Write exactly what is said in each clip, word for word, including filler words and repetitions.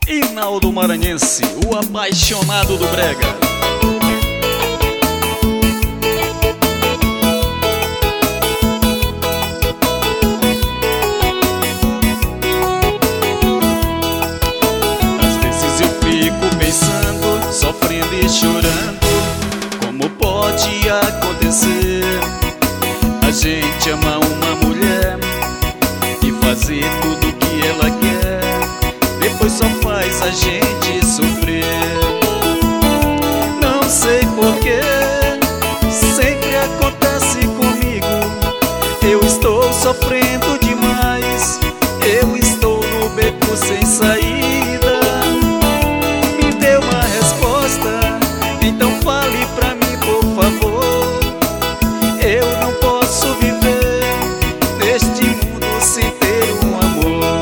Hinaldo Maranhense, o apaixonado do brega. Às vezes eu fico pensando, sofrendo e chorando, como pode acontecer a gente amar uma mulher e fazer tudo o que ela quer, depois só faz a gente sofrer. Não sei porquê, sempre acontece comigo. Eu estou sofrendo demais, eu estou no beco sem saída. Me dê uma resposta, então fale pra mim, por favor. Eu não posso viver neste mundo sem ter um amor.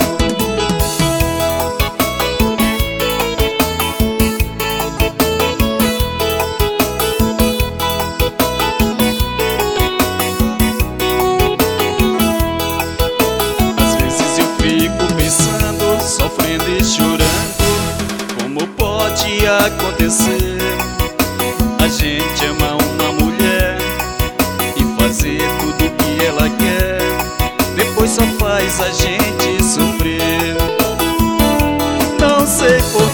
Sofrendo e chorando, como pode acontecer a gente amar uma mulher e fazer tudo o que ela quer, depois só faz a gente sofrer. Não sei por